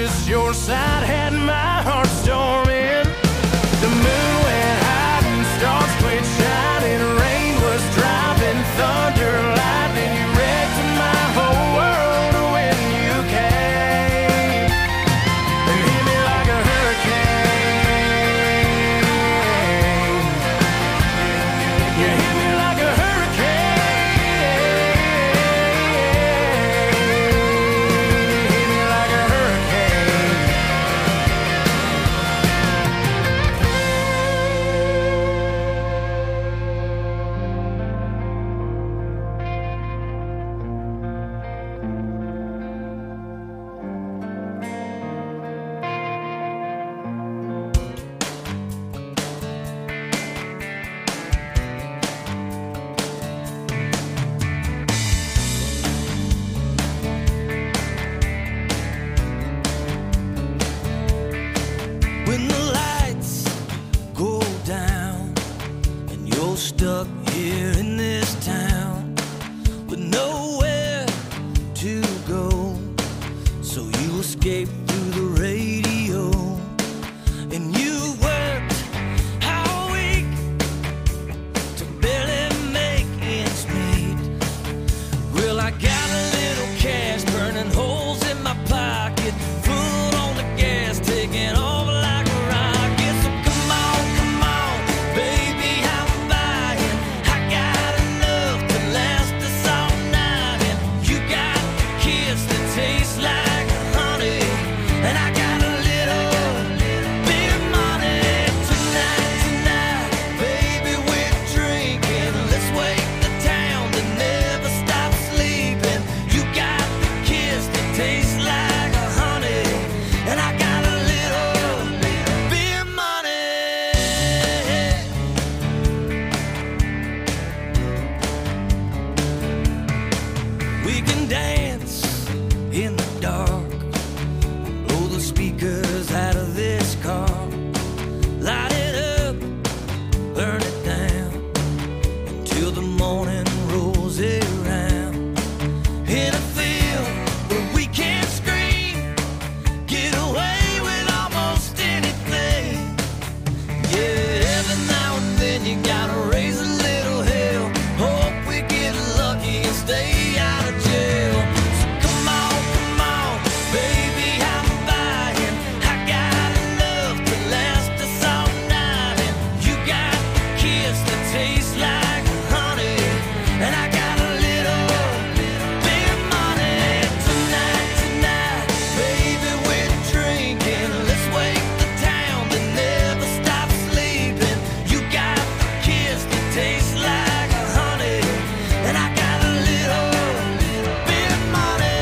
just your side had my heart storming. The moon went high and stars quit shining. Rain was dropping, thunder, lightning. You wrecked my whole world when you came and hit me like a hurricane. You hit me like a hurricane. Hit me like a hurricane. When the lights go down and you're stuck here in this town with nowhere to go, so you escape through the radio and you worked all week to barely make ends meet. Well, I got a little cash burning holes in my pocket, foot on the gas, taking off like a rocket. So come on, baby, I'm buying. I got enough to last us all night, and you got the kiss that tastes like honey, and I got a little bit of money tonight, baby, we're drinking. Let's wake the town that never stops sleeping. You got the kiss that tastes like honey, and I got a little bit of money. We can dance in the dark, blow the speakers out of this car, light it up, burn it down until the morning rolls around. In a field where we can't scream, get away with almost anything. Yeah, every now and then you gotta raise a little hell. Hope we get lucky and stay out of jail. So come on, baby, I'm buying. I got enough to last us all night, and you got the kiss that tastes like honey, and I got a little bit of money tonight, baby, we're drinking. Let's wake the town that never stops sleeping. You got the kiss that tastes like honey, and I got a little bit of money.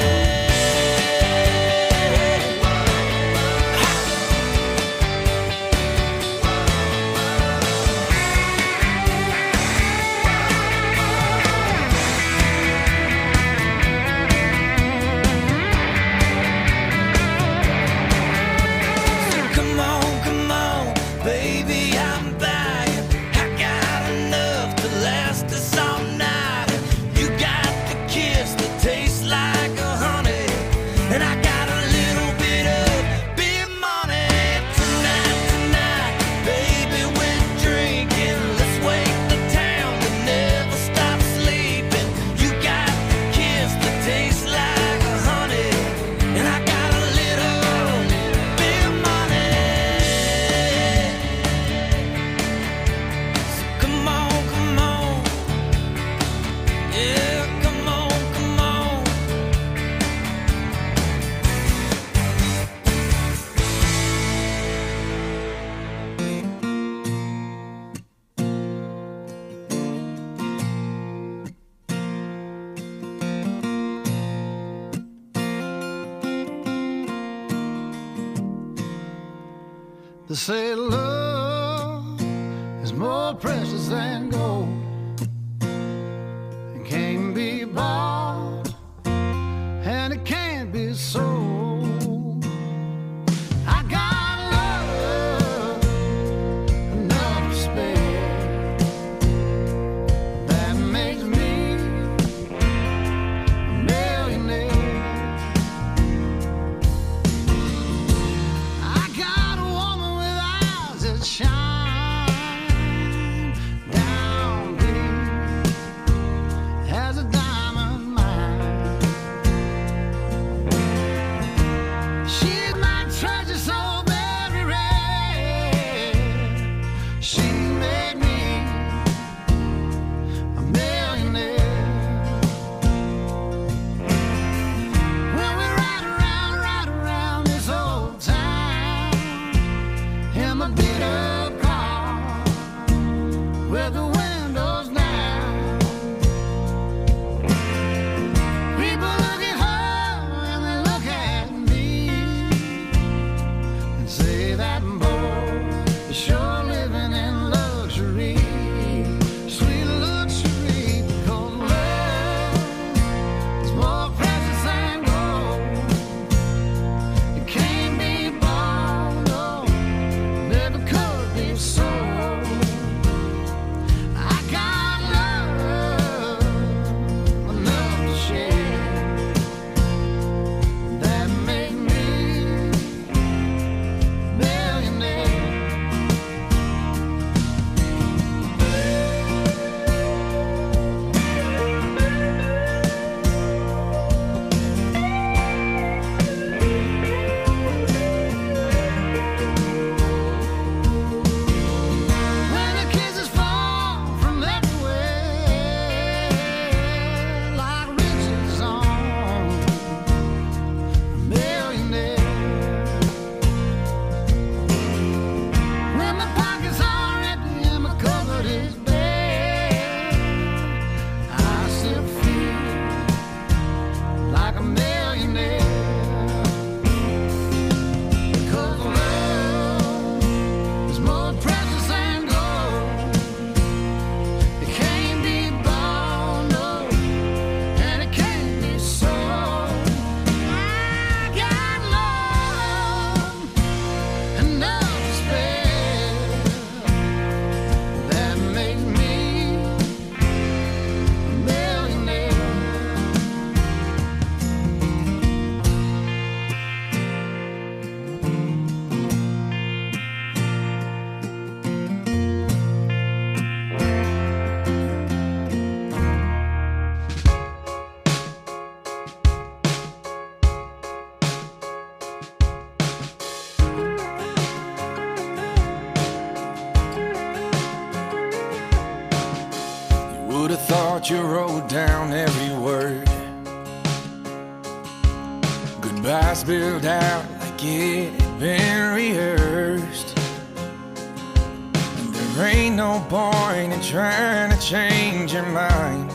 Come on, baby, I'm buying. I got enough to last us all night. You got the kiss that tastes like honey, and I got a little bit of money tonight, baby, we're drinking. Let's wake the town that never stops sleeping. You got the kiss that tastes like honey, and I got a little bit of money. So come on, yeah, come on. They say love is more precious than gold. It can't be bought and it can't be sold. I got love enough to spare that makes me a millionaire. She made me a millionaire. When we ride around this old town in my beat up car with the windows down, people look at her and they look at me and say that boy is sure living in luxury, sweet luxury, because love is more precious than gold. It can't be bought, no, never could be sold. I got love enough to share that make me millionaire. When the kisses fall from everywhere like riches on a millionaire. When my pockets are empty and my cupboard is bare, I still feel like a millionaire. Because love is more precious than gold. It can't be bought, no, and it can't be sold. I got love enough to spare that make me a millionaire. You would have thought you wrote down every word. Goodbye spilled out like it had been rehearsed. And there ain't no point in trying to change your mind.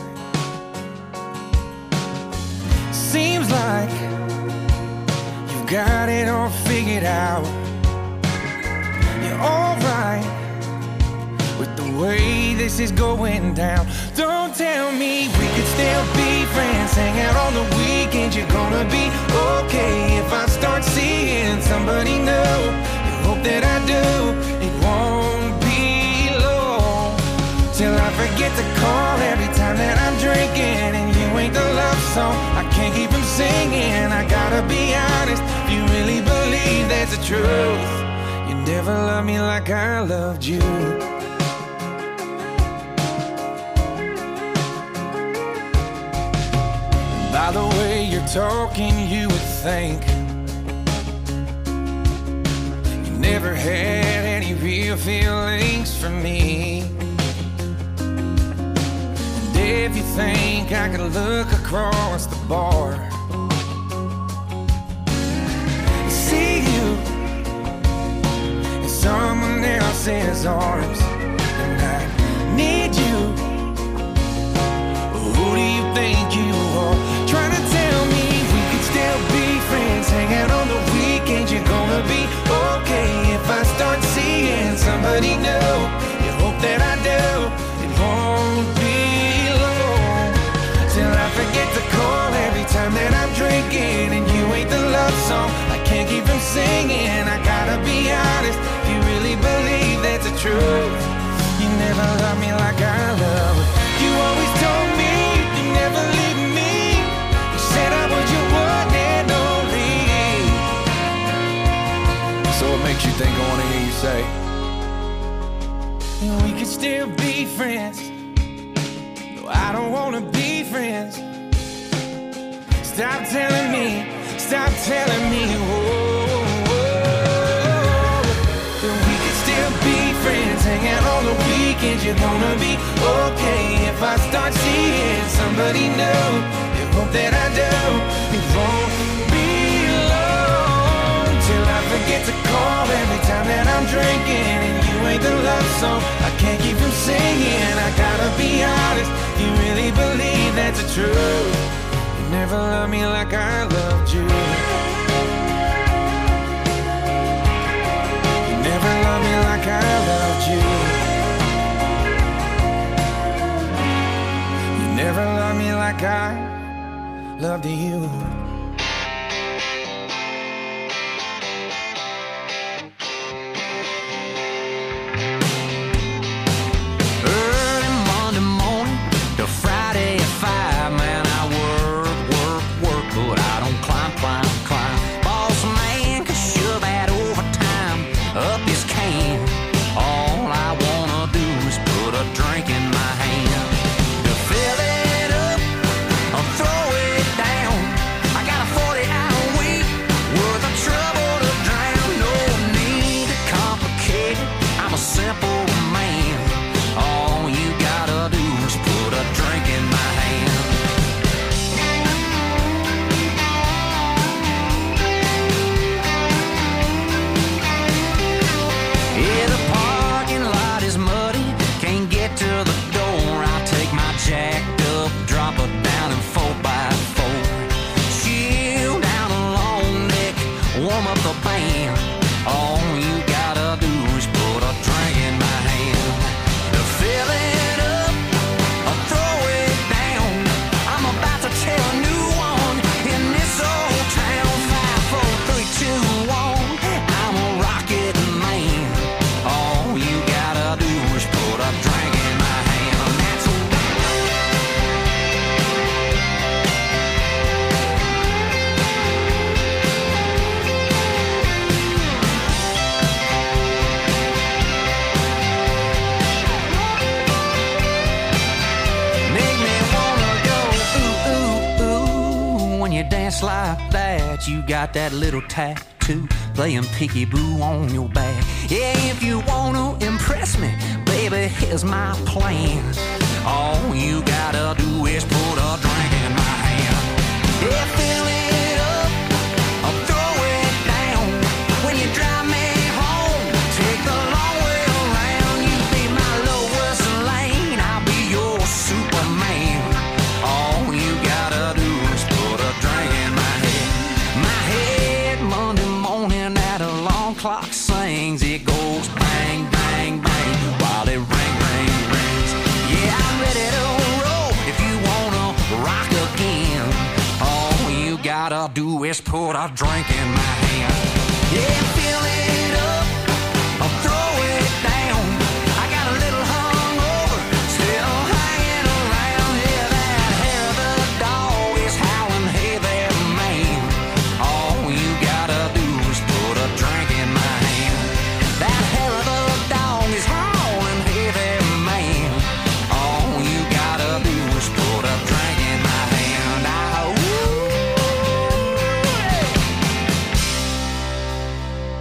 Seems like you've got it all figured out. You're alright with the way this is going down. Don't tell me we could still be friends, hang out on the weekends. You're gonna be okay if I start seeing somebody new. You hope that I do. It won't be long till I forget to call every time that I'm drinking, and you ain't the love song I can't keep from singing. I gotta be honest, if you really believe that's the truth, you never loved me like I loved you. By the way you're talking, you would think you never had any real feelings for me. And if you think I could look across the bar, see you in someone else's arms, and I need you. Who do you think you are? Trying to tell me we could still be friends, hang out on the weekends. You're gonna be okay if I start seeing somebody new. You hope that I do. It won't be long till I forget to call every time that I'm drinking, and you ain't the love song I can't keep from singing. I gotta be honest, if you really believe that's the truth, you never loved me like I love. You always told me you never leave me. You said I was your one and only. So what makes you think I wanna hear you say we could still be friends? No, I don't wanna be friends. Stop telling me, whoa, that we could still be friends, hang out on the weekends you're gonna be okay. If I start seeing somebody new, you hope that I do. It won't be long till I forget to call every time that I'm drinking. And you ain't the love song I can't keep from singing. I gotta be honest, you really believe that's the truth. You never loved me like I loved you. You never loved me like I loved you. You never loved me like I loved you. Like that, you got that little tattoo playing peekaboo on your back. Yeah, if you wanna impress me, baby, here's my plan. All you gotta do is put a drink in my hand. Yeah, fill it up or throw it down. When you drive me home, take the long way around. You be my Lois Lane, I'll be your Superman. All you gotta do is put a drink in my head. My head Monday morning at alarm clock sings. It goes bang, bang, bang while it rings. Yeah, I'm ready to roll if you wanna rock again. All you gotta do is put a drink in my hand. Yeah, fill it up or throw it down. I got a little hungover, still hanging around. Yeah, that hair of the dog is howling, hey there, man. All you gotta do is put a drink in my hand. That hair of the dog is howling, hey there, man. All you gotta do is put a drink in my hand. Ah, ooh, yeah. 'Cause I don't wanna go, ooh, ooh, ooh, when you dance like that. You got that little tattoo playing peekaboo on your back. Yeah, if you wanna impress me, baby, here's my plan. All you gotta do is put a drink in my hand. The feeling up or throw it down. I'm about to tear a new one in this old town. 5, 4, 3, 2, 1. I'm a rocket man. All you gotta do is put a drink in my hand. That hair of the dog is howling, hey there, man. All you gotta do is put a drink in my hand. Ah, ooh.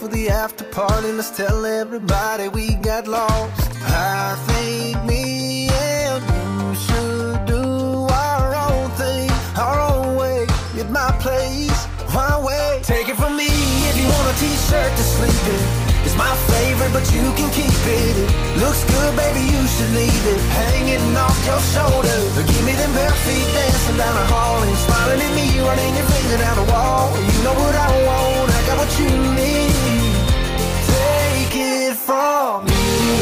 for the after party. Let's tell everybody we got lost. I think me and you should do our own thing, our own way, at my place, my way. Take it from me, if you want a t-shirt to sleep in, it's my favorite, but you can keep it. It looks good, baby, you should leave it hanging off your shoulder. Give me them bare feet dancing down the hall and smiling at me, running your finger down the wall. You know what I want, I got what you need. Take it from me.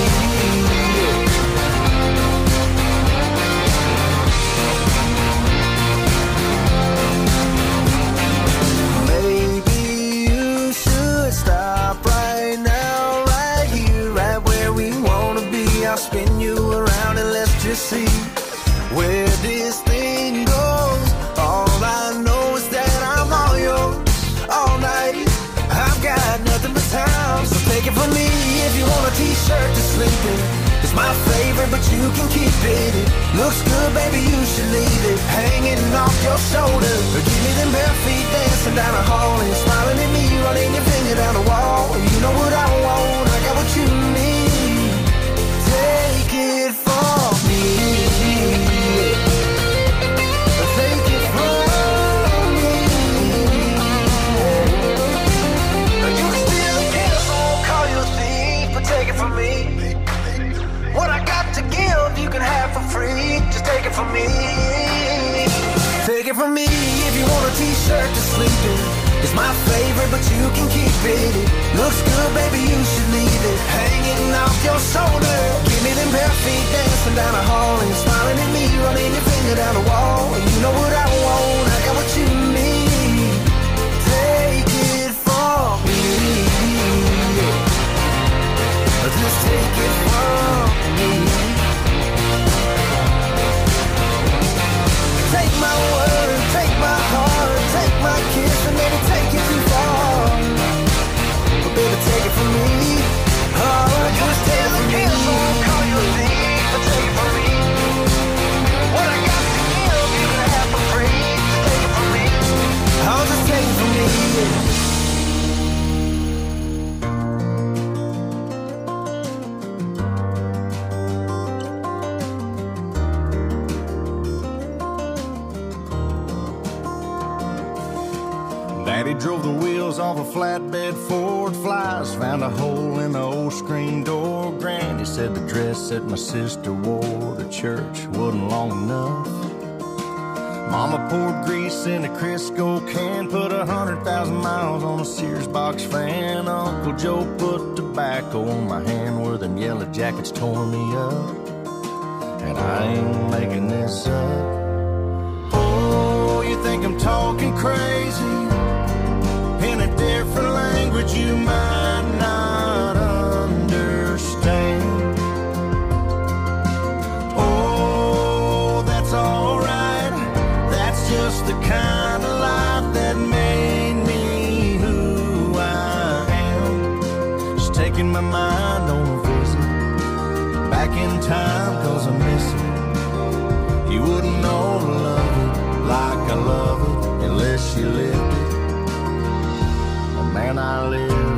Maybe you should stop right now, right here, right where we wanna be. I'll spin you around and let's just see where this thing goes. All I know is that I'm all yours all night. I've got nothing but time, so take it from me. If you want a t-shirt to sleep in, it's my favorite, but you can keep it. It looks good, baby, you should leave it hanging off your shoulder. Give me them bare feet dancing down the hall and smiling at me, running your finger down the wall. You know what I want, I got what you need. Take it from me. Take it from me. You can still get us, I won't call you a thief, but take it from me. What I got to give, you can have for free. Just take it from me. Take it from me, if you want a t-shirt to sleep in, it's my favorite, but you can keep it. It looks good, baby, you should leave it hanging off your shoulder. Give me them bare feet dancing down the hall and smiling at me, running your finger down the wall. You know what I want, I got what you need. Take it from me. Just take it from me. Take my word, take my heart, take my kiss, and maybe take it too far. But baby, take it from me. Oh, just take it from me. I won't call you a thief, but take it from me. What I got to give, you can have for free. Just take it from me. Oh, just take it from me. Daddy drove the wheels off a flatbed Ford Flies, found a hole in the old screen door. Granny said the dress that my sister wore to church wasn't long enough. Mama poured grease in a Crisco can, put 100,000 miles on a Sears box fan. Uncle Joe put tobacco on my hand where them yellow jackets tore me up. And I ain't making this up. Oh, you think I'm talking crazy? In a different language you might not understand. Oh, that's alright. That's just the kind of life that made me who I am. Just taking my mind on a visit back in time, 'cause I miss it. You wouldn't know to love it like I love it unless you lived it. Man, I lived it.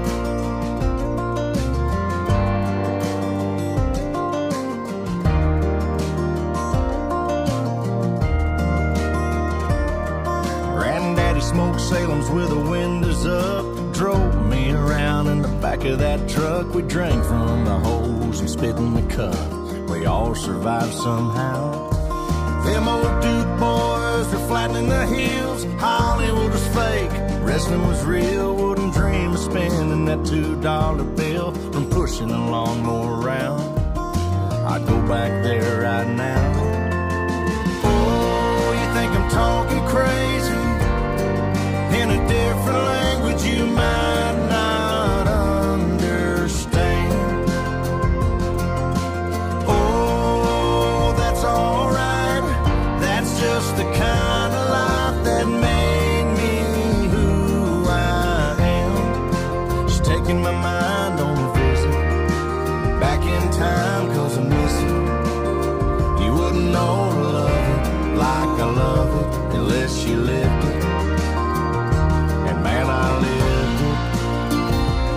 Granddaddy smoked Salem's with the windows up, drove me around in the back of that truck. We drank from the hose and spit in the cup. We all survived somehow. Them old Duke boys were flattening the hills. Hollywood was fake, wrestling was real. Wouldn't dream of spending that $2 bill from pushing the lawnmower around. I'd go back there right now. Oh, you think I'm talking crazy? In a different language you might not understand. Oh, that's alright. That's just the kind of life that made me who I am. Just taking my mind on a visit back in time, 'cause I miss it. You wouldn't know to love it like I love it unless you lived it. And man, I lived it.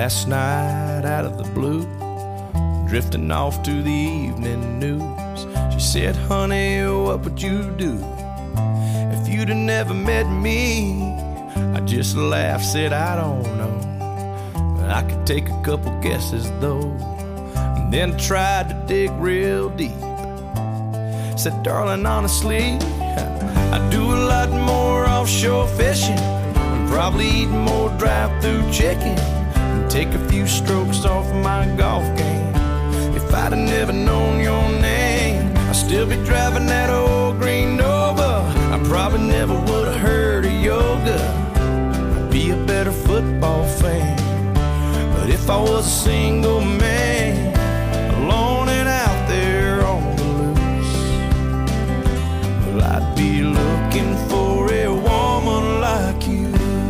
last night out of the blue, drifting off to the evening news. She said, honey, what would you do if you'd have never met me? I just laughed, said, I don't know. I could take a couple guesses though. And then tried to dig real deep. Said, darling, honestly, I do a lot more offshore fishing, and probably eat more drive-through chicken, and take a few strokes off my golf game. If I'd have never known your name, I'd still be driving that old green Nova. I probably never would have heard of yoga. I'd be a better football fan. But if I was a single man, alone and out there on the loose, well, I'd be looking for a woman like you.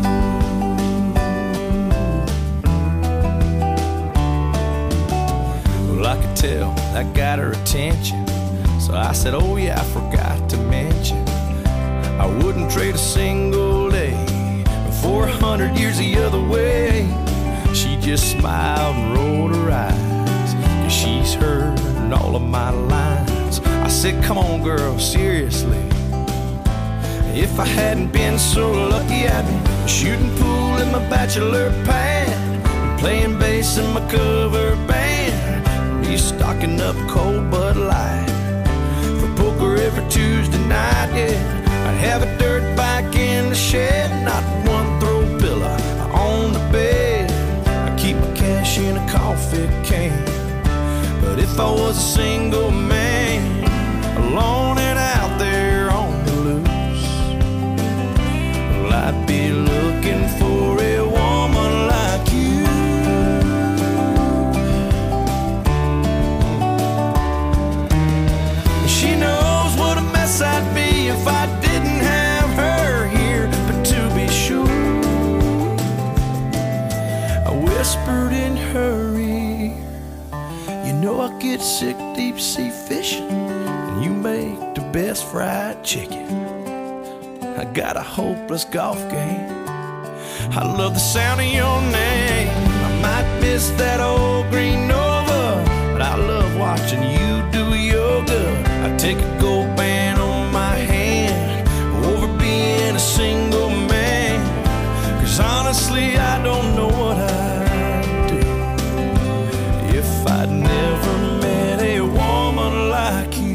Well, I could tell that got her attention, so I said, oh yeah, I forgot to mention, I wouldn't trade a single day for 100 years the other way. She just smiled and rolled her eyes, 'cause she's heard all of my lines. I said, come on girl, seriously, if I hadn't been so lucky, I'd be shooting pool in my bachelor pad, and playing bass in my cover band, be stocking up cold Bud Light for poker every Tuesday night, yeah. I'd have a dirt bike in the shed, not one throw pillow on the bed. I'd keep my cash in a coffee can. But if I was a single man, alone and out there on the loose, well, I'd be looking for a woman like you. She knows what a mess I'd be if I didn't have her here. But to be sure, I whispered in her ear, you know I get sick deep sea fishing, and you make the best fried chicken. I got a hopeless golf game, I love the sound of your name. I might miss that old green Nova, but I love watching you do yoga. I take a gold band on my hand over being a single man, 'cause honestly I don't know what I'd do if I'd never met a woman like you.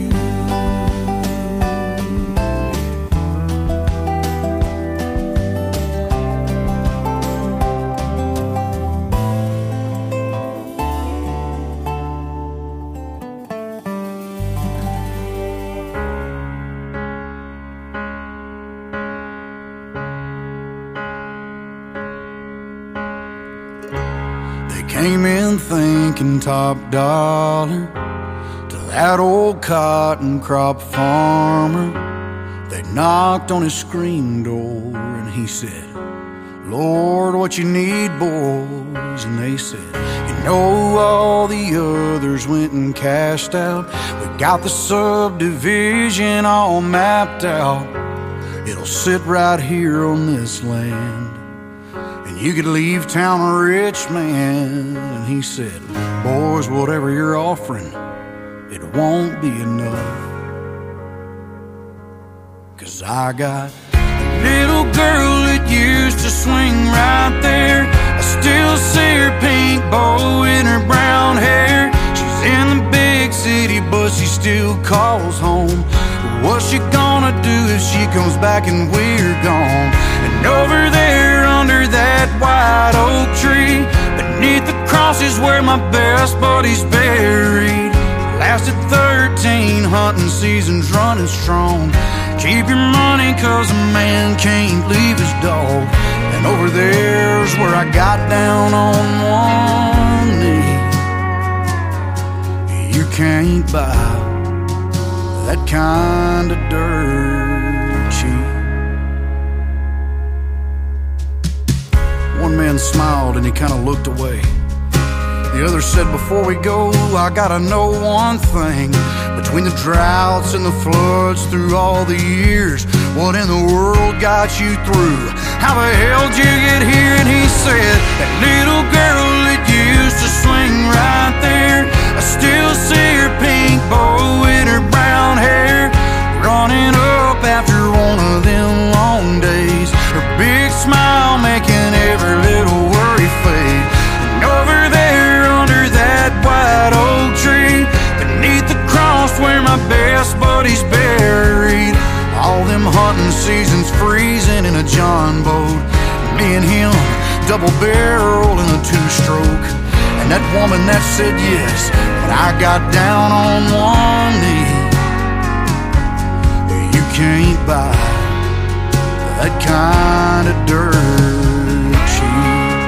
Came in thinking top dollar to that old cotton crop farmer. They knocked on his screen door and he said, Lord, what you need, boys? And they said, you know, all the others went and cashed out. We got the subdivision all mapped out. It'll sit right here on this land. You could leave town a rich man. And he said, boys, whatever you're offering, it won't be enough. 'Cause I got a little girl that used to swing right there. I still see her pink bow in her brown hair. She's in the big city, but she still calls home. What's she gonna do if she comes back and we're gone? And over there under that white oak tree, beneath the cross is where my best buddy's buried. Lasted 13 hunting seasons running strong. Keep your money 'cause a man can't leave his dog. And over there's where I got down on one knee. You can't buy that kind of dirt cheap. One man smiled and he kind of looked away. The other said, before we go, I gotta know one thing. Between the droughts and the floods through all the years, what in the world got you through? How the hell did you get here? And he said, that little girl right there. I still see her pink bow in her brown hair, running up after one of them long days. Her big smile making every little worry fade. And over there under that white oak tree, beneath the cross where my best buddy's buried, all them hunting seasons freezing in a John boat. Me and him, double barrel in a two-stroke. And that woman that said yes when I got down on one knee. You can't buy that kind of dirt cheap.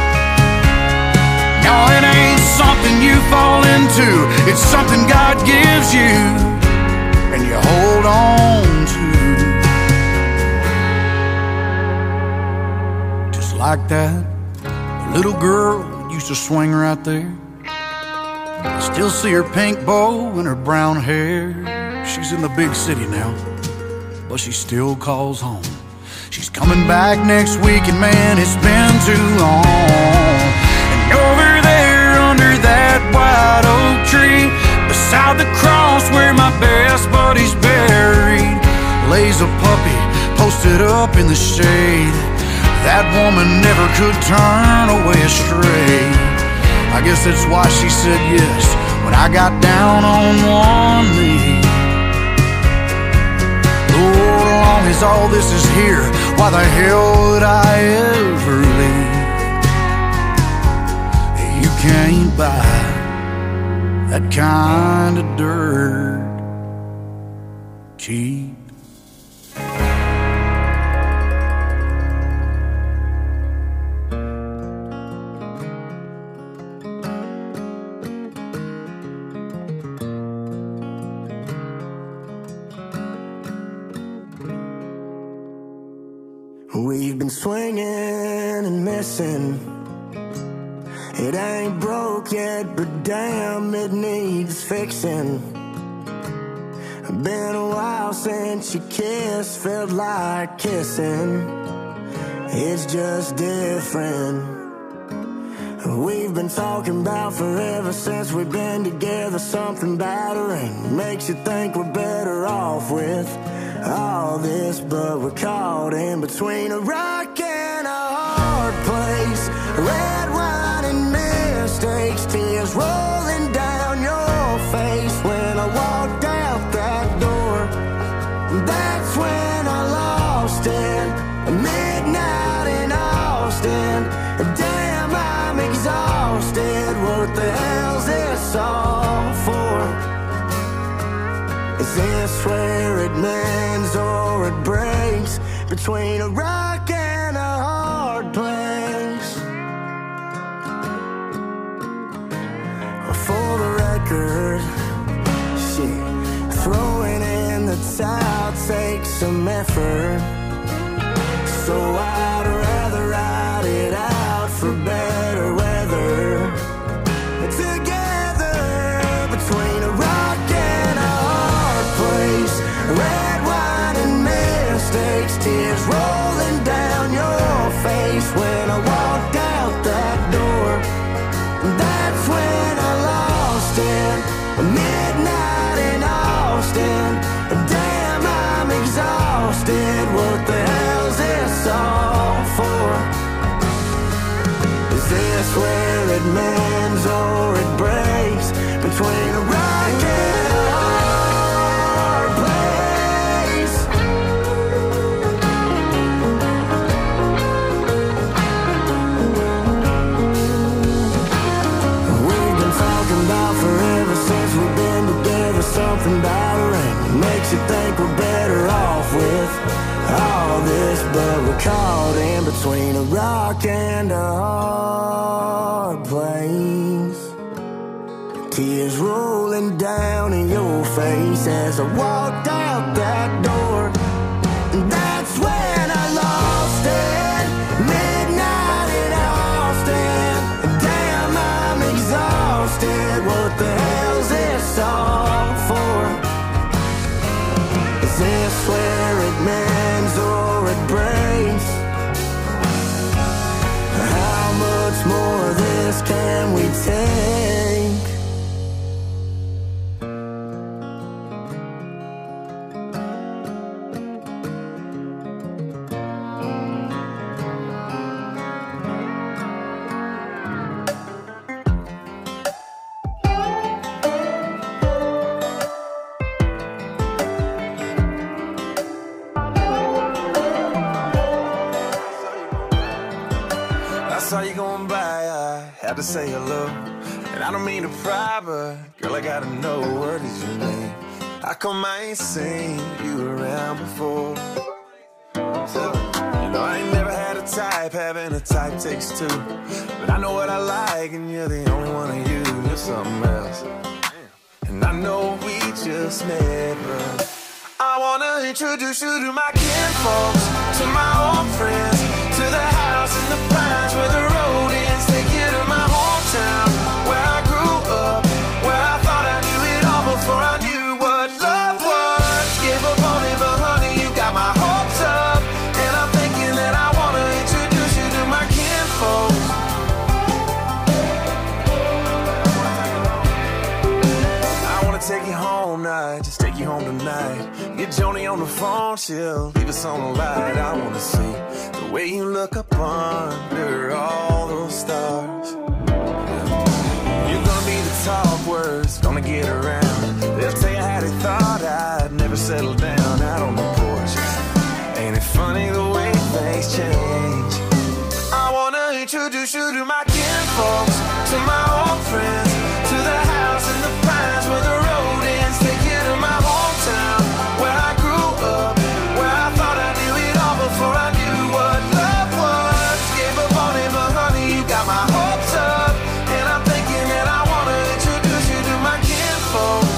No, it ain't something you fall into. It's something God gives you and you hold on to. Just like that little girl used to swing right there. I still see her pink bow and her brown hair. She's in the big city now, but she still calls home. She's coming back next week, and man, it's been too long. And over there under that white oak tree, beside the cross where my best buddy's buried, lays a puppy posted up in the shade. That woman never could turn away astray. I guess that's why she said yes when I got down on one knee. Lord, as long as all this is here, why the hell would I ever leave? You can't buy that kind of dirt cheap. We've been swinging and missing. It ain't broke yet, but damn, it needs fixing. Been a while since you kissed, felt like kissing. It's just different. We've been talking about forever since we've been together. Something battering makes you think we're better off with all this, but we're caught in between a rock and a hard place. Red wine and mistakes, tears rolling down your face. When I walked out that door, that's when I lost it. Midnight in Austin, damn, I'm exhausted. What the hell's this all for? Is this where it mends or it breaks? Between a rock and a hard place. For the record, shit, throwing in the towel takes some effort. So I'd rather ride it out for better weather. Together between a rock and a hard place. Red wine and mistakes, tears rolling down your face. When I walked out that door, that's when I lost it. Midnight in Austin, damn, I'm exhausted. What the hell's this all for? Is this where it mends or it breaks? Between a rock and a hard place. We've been talking about forever since we've been together. Something battering makes you think we're better off with all this, but we're caught in between a rock and a hard place. Tears rolling down in your face as I walked out that door. And that's when I lost it. Midnight in Austin, damn, I'm exhausted. What the hell's this all for? Is this where it mends or it breaks? How much more of this can we take? saw you going by, I had to say hello. And I don't mean to pry, but girl, I gotta know, what is your name? How come I ain't seen you around before? So, you know, I ain't never had a type, having a type takes two. But I know what I like, and you're the only one of you. You're something else. And I know we just met, but I wanna introduce you to my kinfolks, to my old friends, to the house in the pines where the road ends. Take you to my hometown, where I grew up, where I thought I knew it all before I knew what love was. Gave up on it, but honey, you got my hopes up. And I'm thinking that I wanna introduce you to my kinfolks. I wanna take you home now, just take you home tonight. Get Joni on the phone, she'll leave us on the light. I wanna see the way you look up under all those stars. You're gonna be the talk words, gonna get around. They'll tell you how they thought I'd never settle down out on the porch. Ain't it funny the way things change? I wanna introduce you to my kinfolks, to my old friends, to the house in the pines where the road ends. Take you to my hometown, where I grew up, where I thought I knew it all before I knew what love was. Gave up on it, but honey, you got my hopes up. And I'm thinking that I wanna introduce you to my kinfolks.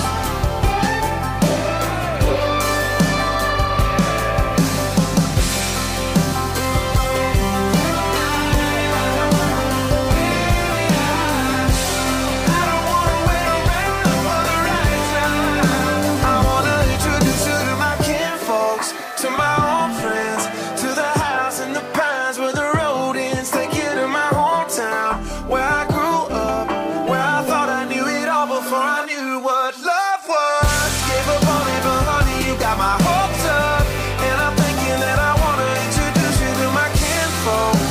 I don't wanna wait around for the right time. I wanna introduce you to my kinfolks, to my old friends, to the house in the pines where the road ends. Take you to my hometown, where I grew up, where I thought I knew it all before I knew what love was. Gave up on it, but honey, you got my hopes up. And I'm thinking that I wanna introduce you to my kinfolks.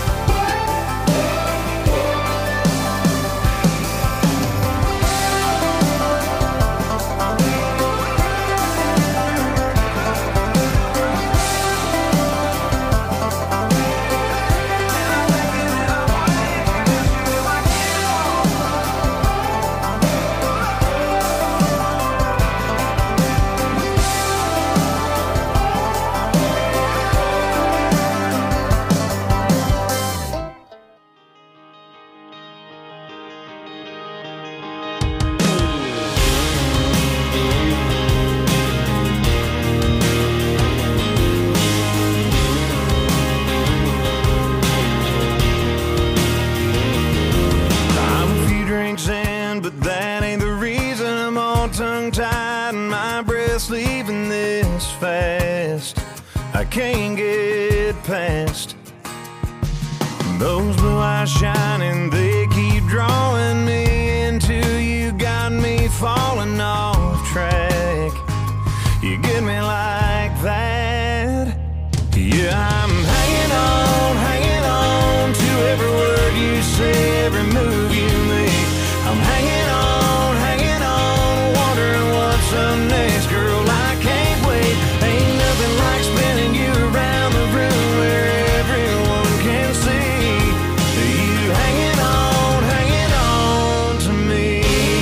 I'm a few drinks in, but that ain't the reason I'm all tongue-tied and my breath's leaving this fast. I can't get past those blue eyes shining, they keep drawing me into you. Got me falling off track. You get me like that. Yeah, I'm hanging on to every word you say, every move you make. I'm hanging on, wondering what's up next. Girl, I can't wait. Ain't nothing like spinning you around the room where everyone can see you hanging on to me.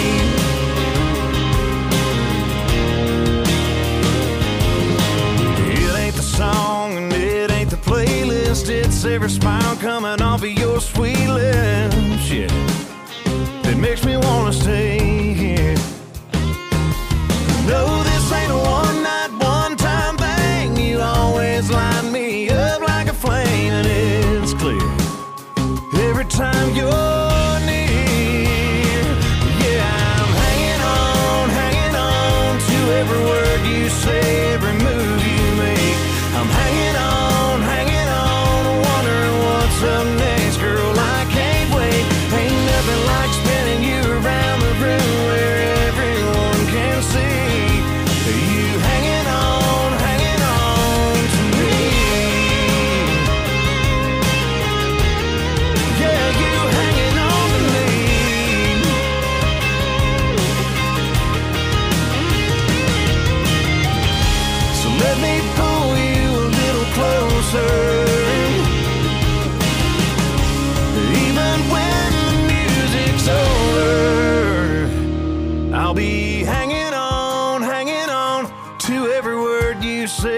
It ain't the song and it ain't the playlist. It's every smile coming off of your sweet lips, yeah, that makes me wanna stay here. No, this ain't a one-night, one-time thing. You always light me up like a flame, and it's clear every time you're near. Yeah, I'm hanging on to every word you say, every move you make. I'm hanging on, wondering what's up next. Girl, I can't wait. Ain't nothing like spinning you around the room where everyone can see you hanging on to me. Yeah, you hanging on to me. So let me pull you a little closer.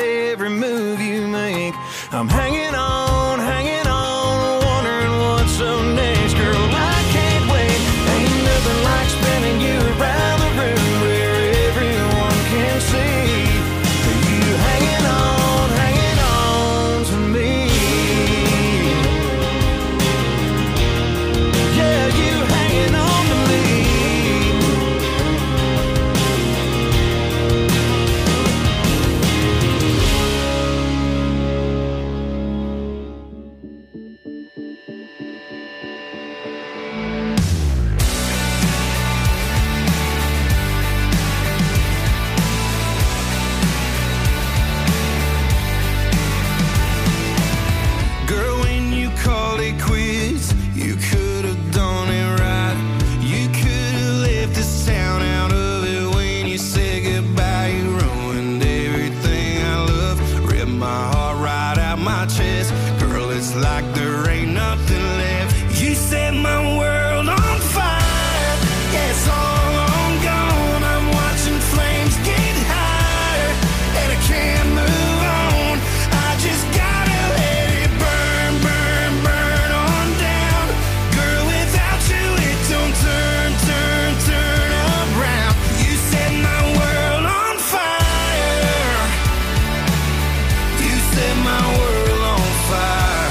every move you make. I'm hanging on, wondering what's up next. Girl, I can't wait. Ain't nothing like spinning you around the room where everyone can see you hanging on to me. Yeah, you hanging on to me. Girl, when you called it quits, you could have done it right. You could have left this town out of it when you said goodbye. You ruined everything I love, ripped my heart right out my chest. Girl, it's like there ain't nothing left. You set my world on fire. Yeah, it's all on gone. I'm watching flames get higher, and I can't move on. I just gotta let it burn, burn, burn on down. Girl, without you it don't turn, turn, turn around. You set my world on fire. You set my world on fire.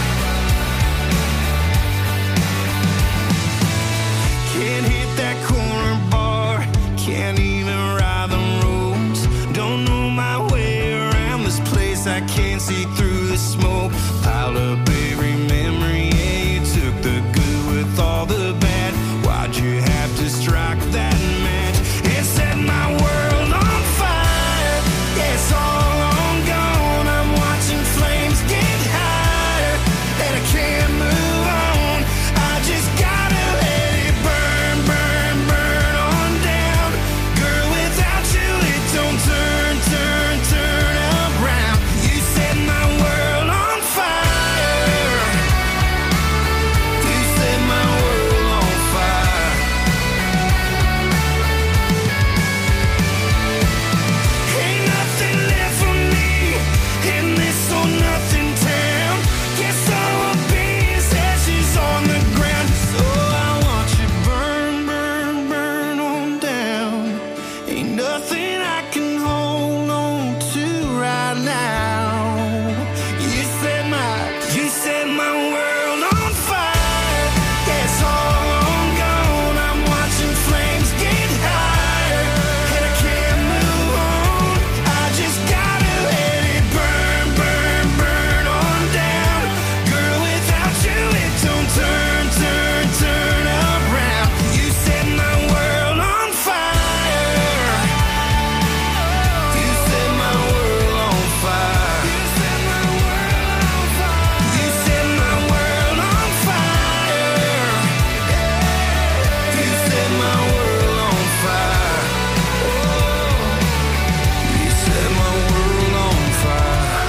Can't hit that corner bar, can't even ride the roads. Don't know my way around this place, I can't see through the smoke. Piled up every memory, yeah, you took the good with all the bad. Why'd you have to strike that match? It set my world on fire. Yeah, it's all on gone. I'm watching flames get higher, and I can't move on. I just gotta let it burn, burn, burn on down. Girl, without you it don't turn, turn, turn around. You set my world on fire. You set my world on fire. Ain't nothing left for me in this or nothing town. Guess all I'll be is ashes on the ground. So I watch it burn, burn, burn on down. Ain't nothing I can hold on to right now. You set my world on fire. Yeah, it's all on gone. I'm watching flames get higher, and I can't move on. I just gotta let it burn, burn, burn on down. Girl, without you it don't turn, turn, turn around. You set my world on fire. You set my world on fire. You set my world on fire. You set my world on fire. You set my world on fire. You set my world on fire.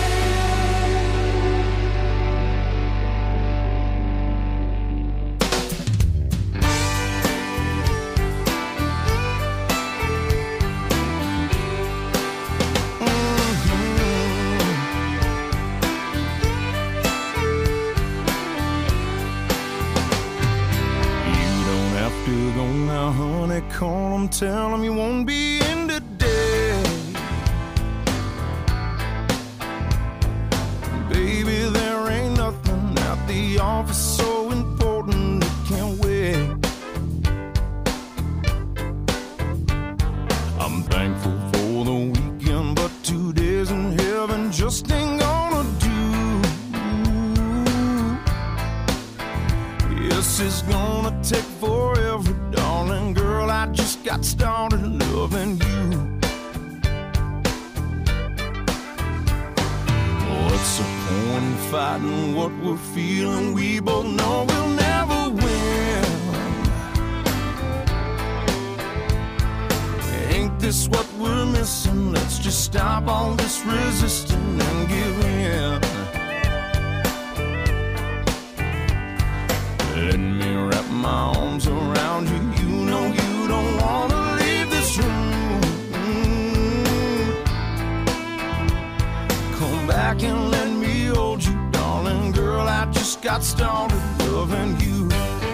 You don't have to go now, honey. Call 'em, tell 'em you won't be in today. Baby, there ain't nothing at the office so important it can't wait. I'm thankful for the weekend, but 2 days in heaven just ain't gonna do. Yes, it's gonna take forever, darling. Girl, I just got started loving you. What's the point in fighting what we're feeling? We both know we'll never win. Ain't this what we're missing? Let's just stop all this resisting and give in. Let me wrap my arms around you. You know you don't wanna leave this room. back and let me hold you, darling girl. I just got started loving you.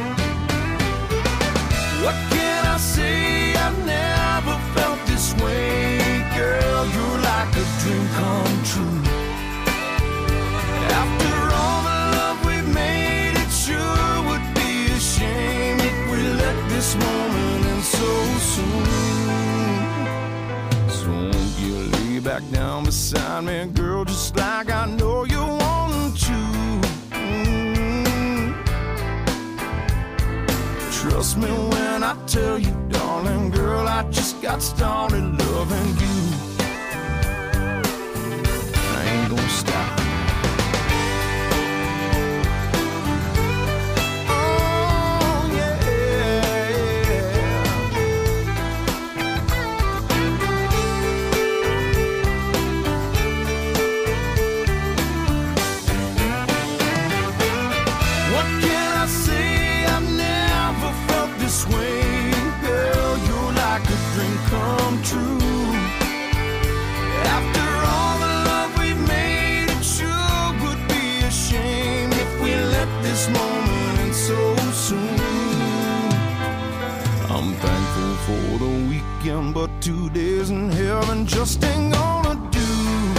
What can I say? I've never felt this way, girl. You're like a dream come true. After all the love we've made, it sure would be a shame if we let this moment end so soon. So won't you lay back down beside me, girl, just like I know you want to. Trust me when I tell you, darling girl, I just got started loving you. I ain't gonna stop. Come true. After all the love we've made, it sure would be a shame if we let this moment end so soon. I'm thankful for the weekend, but 2 days in heaven just ain't gonna do.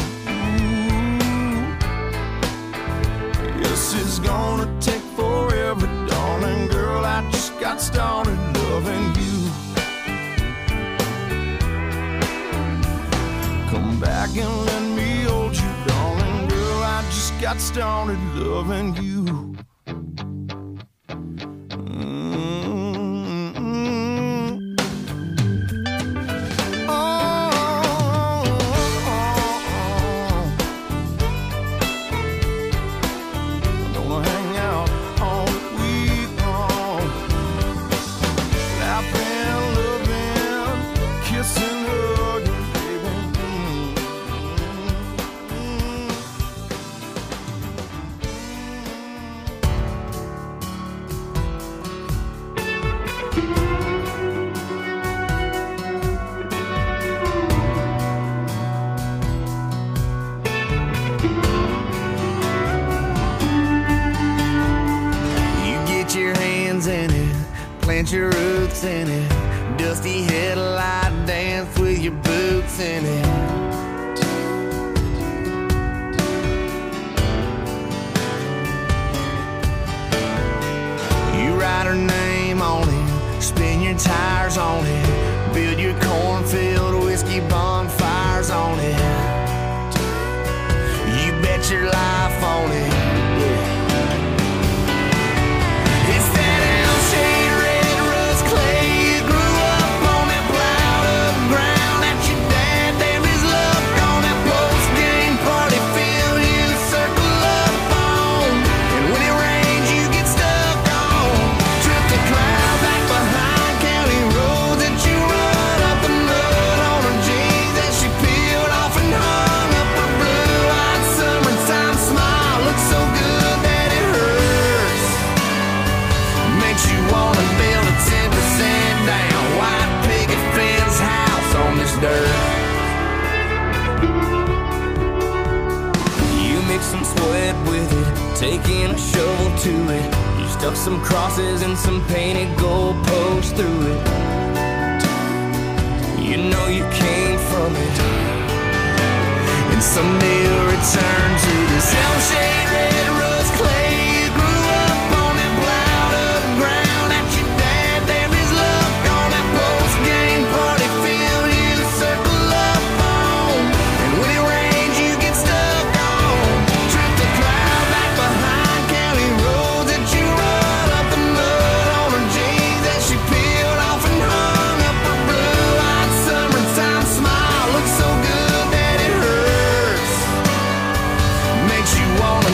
Yes, it's gonna take forever, darling girl. I just got started loving you. Back and let me hold you, darling girl. I just got started loving you. Your roots in it, dusty headlight dance with your boots in it. You write her name on it, spin your tires on it, build your cornfield whiskey bonfires on it. You bet your life on it. It's that L-shaped clay. You grew up on that plowed up ground. At your dad, there is love on that post-game party field you circle up on. And when it rains, you get stuck on. Trip the cloud back behind county roads that you run up the mud on her jeans that she peeled off and hung up her blue-eyed summertime smile. Looks so good that it hurts. Makes you wanna build a 10% down white picket fence house on this dirt. You mix some sweat with it, taking a shovel to it. You stuck some crosses and some painted goalposts through it. You know you came from it, and someday you'll return to this L-shaped red rust clay. You grew up on that plowed up ground. At your dad, there is love on that post-game party field you circle up on. And when it rains, you get stuck on. Trip the cloud back behind county roads that you run up the mud on her jeans that she peeled off and hung up her blue-eyed summertime smile. Looks so good that it hurts. Makes you wanna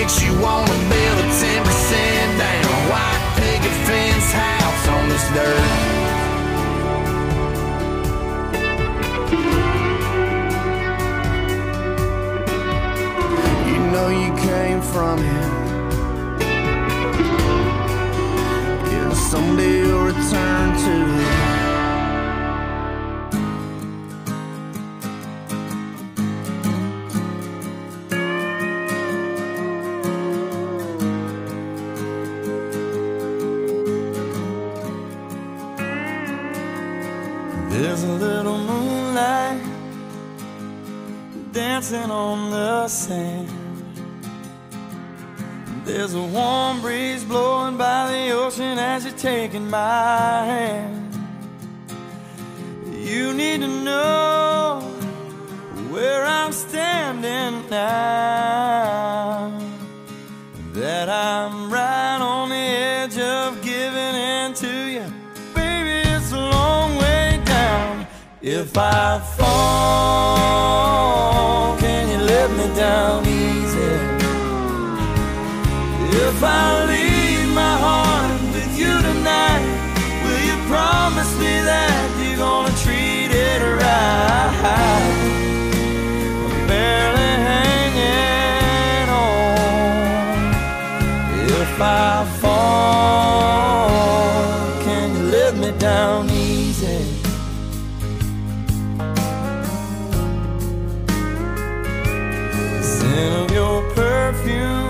makes you wanna build a 10% down white picket fence house on this dirt. You know you came from it. Yeah, someday you'll return to it. There's a little moonlight dancing on the sand. There's a warm breeze blowing by the ocean as you're taking my hand. You need to know where I'm standing now, that I'm right on the edge of giving in to you. Baby, it's a long way down. If I fall, can you let me down easy? If I leave my heart with you tonight, will you promise me that you're gonna treat it right? I'm barely hanging on. If I fall, can you let me down easy? The scent of your perfume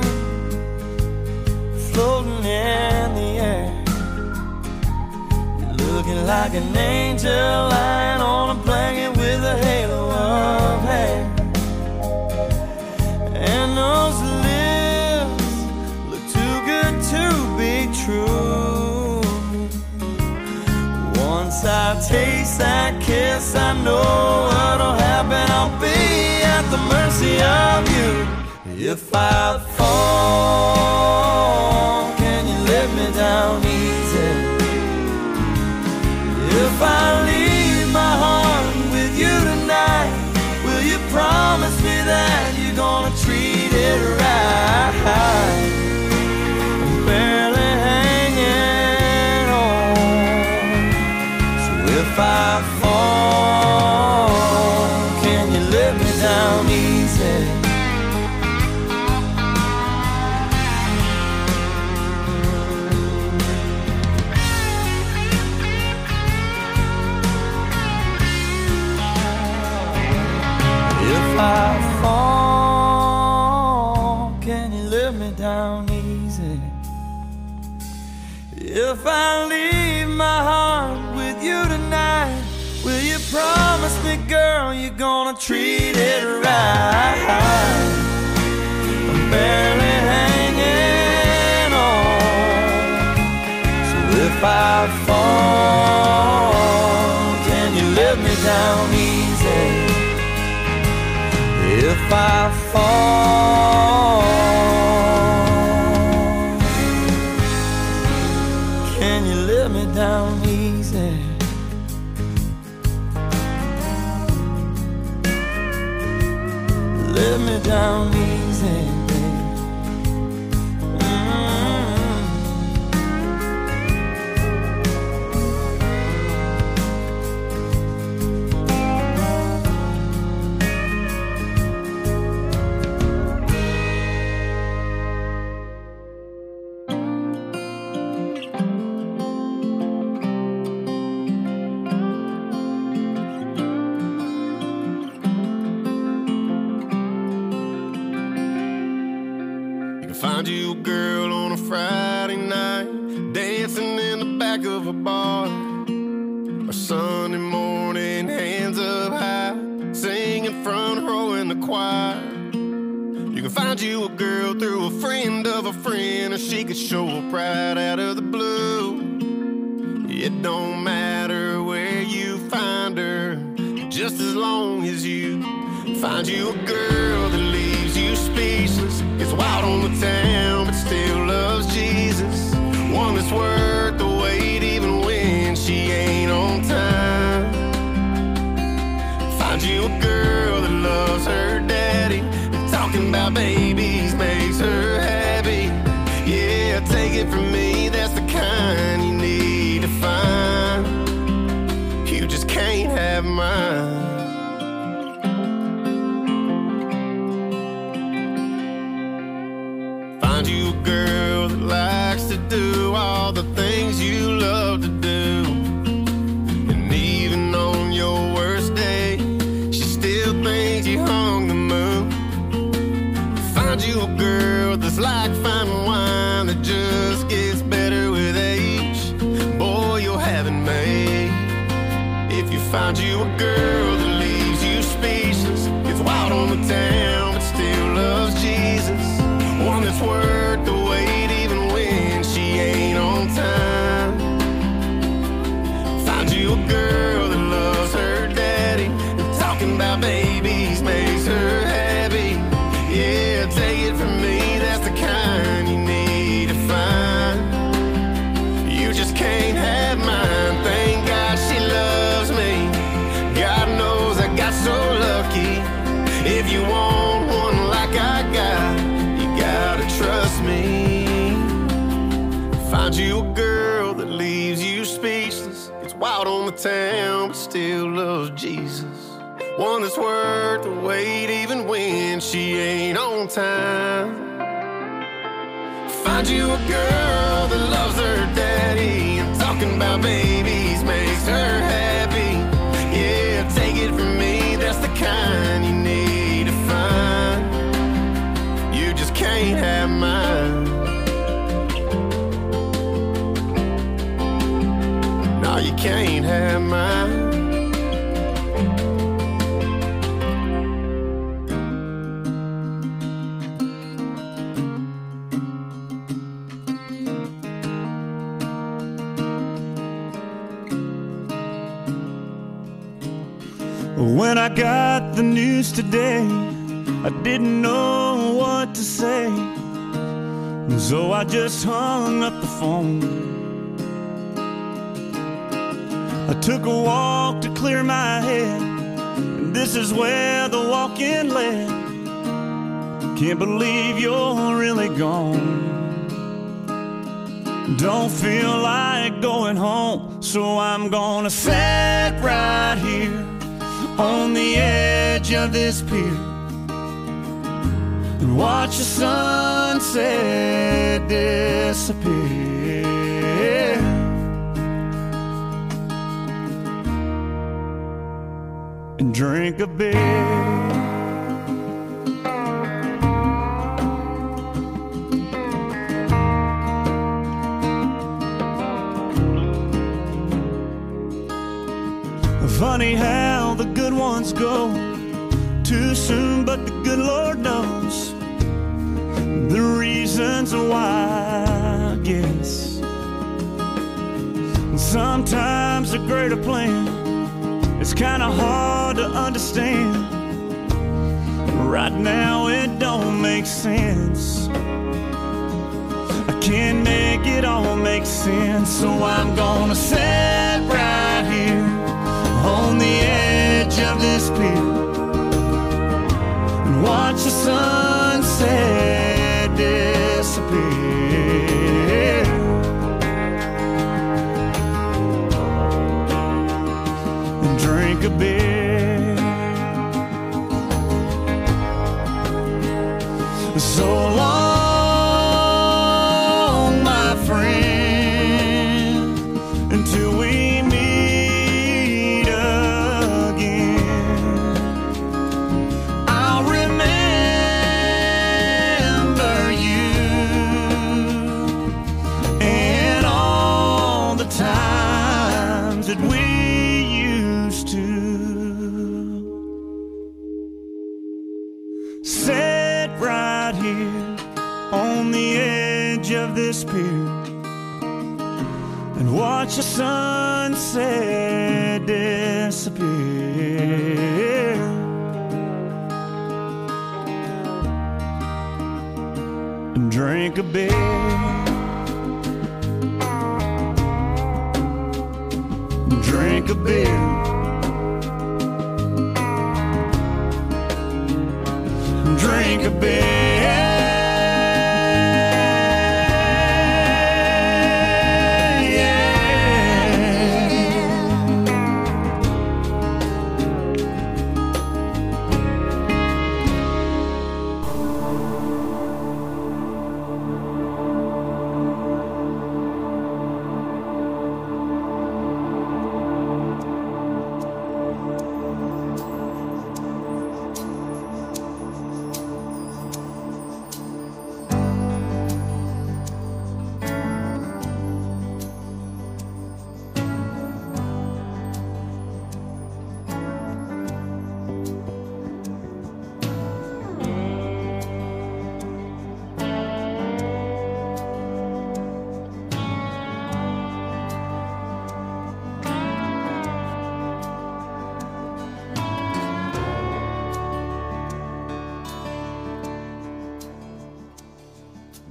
floating in the air. You're looking like an angel lying on a blanket with a halo of hair. And those lips look too good to be true. Once I taste that kiss, I know what'll happen. I'll be at the mercy of you. If I fall, can you let me down easy? If I leave my heart with you tonight, will you promise me that you're gonna treat it right? I'm barely hanging on. So if I fall, can you let me down easy? If I fall, can you let me down easy? If I leave my heart with you tonight, will you promise me, girl, you're gonna treat it right? I'm barely hanging on. So if I fall, can you let me down easy? If I fall, can you let me down easy? Let me down easy, baby. Find you a girl on a Friday night, dancing in the back of a bar. Or Sunday morning, hands up high, singing front row in the choir. You can find you a girl through a friend of a friend, or she could show up right out of the blue. It don't matter where you find her, just as long as you find you a girl that leaves you speechless, gets wild on the town but still loves Jesus. One that's worth the wait even when she ain't on time. Find you a girl that loves her daddy, and talking about babies makes her happy. it from me, that's the kind you need to find. You just can't have mine. Find you a girl that likes to do all the things you love to do. And even on your worst day, she still thinks you hung the moon. Find you a girl that's like fine wine that just gets better with age. Boy, you'll have it made. If you find you a girl that leaves you speechless, gets wild on the town but still loves Jesus, one that's worth the wait even when she ain't on time. Find you a girl that loves her daddy, and talking about babies makes her happy. Yeah, take it from me, that's the kind you need to find. You just can't have mine. Thank God she loves me. God knows I got so lucky. If you want one like I got, you gotta trust me. Find you a girl that leaves you speechless, gets wild on the town but still loves Jesus, one that's worth the wait even when she ain't on time. Find you a girl that loves her daddy, and talking about babies makes her happy. Yeah, take it from me, that's the kind you need to find. You just can't have mine. No, you can't have mine. When I got the news today, I didn't know what to say, so I just hung up the phone. I took a walk to clear my head, and this is where the walk-in led. Can't believe you're really gone. Don't feel like going home, so I'm gonna sit right here on the edge of this pier and watch the sunset disappear, and drink a beer. Funny how the good ones go too soon, but the good Lord knows the reasons why, I guess. Sometimes a greater plan is kind of hard to understand. Right now it don't make sense. I can't make it all make sense, so I'm gonna sit right here on the edge of this pier and watch the sunset disappear, and drink a beer. So long, my friend, until we meet again. I'll remember you and all the times that we used to sit right here on the edge of this pier and watch the sunset disappear, and drink a beer, drink a beer, drink a beer.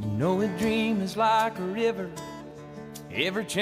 You know a dream is like a river, ever changing.